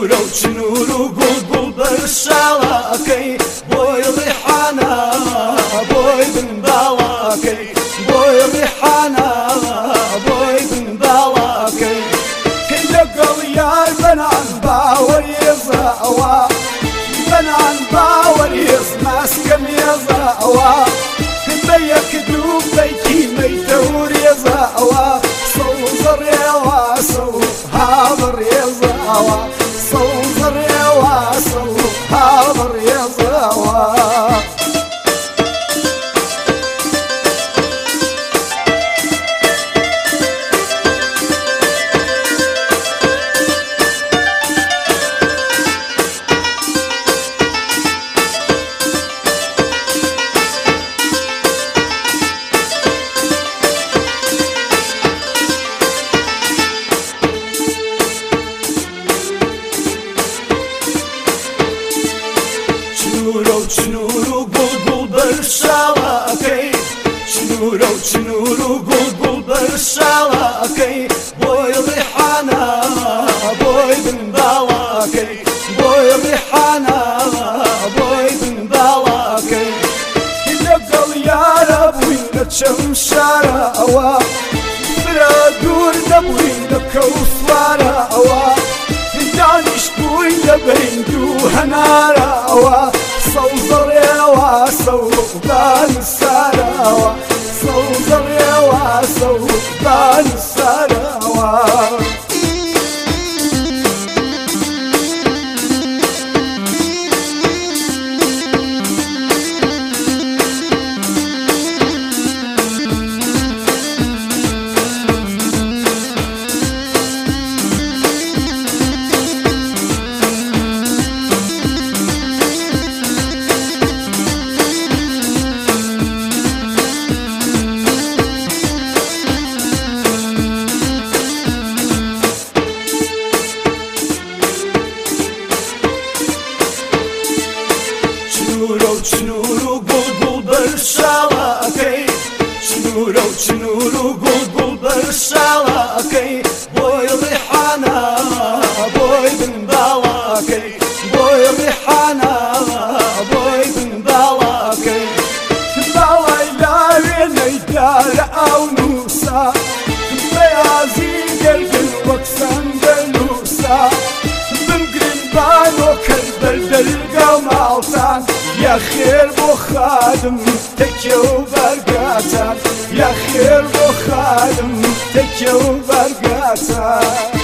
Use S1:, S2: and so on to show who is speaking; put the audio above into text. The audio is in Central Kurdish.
S1: چنورە و چنور و گوڵگوڵ بەرشاڵەکەی بۆی ڕیحانە بۆی بنباڵەکەی بۆی ڕیحانە بۆی بنباڵەکەی کەی لەگەڵ یار بەنان باوەڕێزەوە بەنان باوەڕێز ماسکە مێزەوە بە یەک دوو بەیکی مەیتە و ڕێزەوە سەوزەڕێوە سەو هاوڕێزەوە سەوزەڕێوە سەو هاوڕێزەوە چنورە و چنور و گوڵگوڵ بەرشاڵەکەی چنورە و چنور و گوڵگوڵ بەرشاڵەکەی بۆی ڕیحانە بۆی بنباڵەکەی بۆی ڕیحانە بۆی بنباڵەکەی لەگەڵ یارە بووین لە چەم شارەوە برا دوور دەبووین لە کەوسوارەوە دانیشت بووین لە بەیند و هەنارەوە سەوزەڕێوە سەوبان سارەوە سەوزەڕێوە سەوبان سارەوە چنورە و چنور و گوڵگوڵ بەرشاڵەکەی چنورە و چنور و گوڵگوڵ بەرشاڵەکەی بۆی ڕیحانە بۆی بنباڵەکەی بۆی ڕیحانە بۆی بنباڵەکەی باوای لاوێنەی دارە ئاو نووسا بەیازی گەلگل وەک سەنگەر نووسا بمگرن بانۆ کرد بەردەرگا ماڵتان یا خێر بۆ خادم تەکیە و بەرگاتان یا خێر بۆ خادم تەکیە و بەرگاتان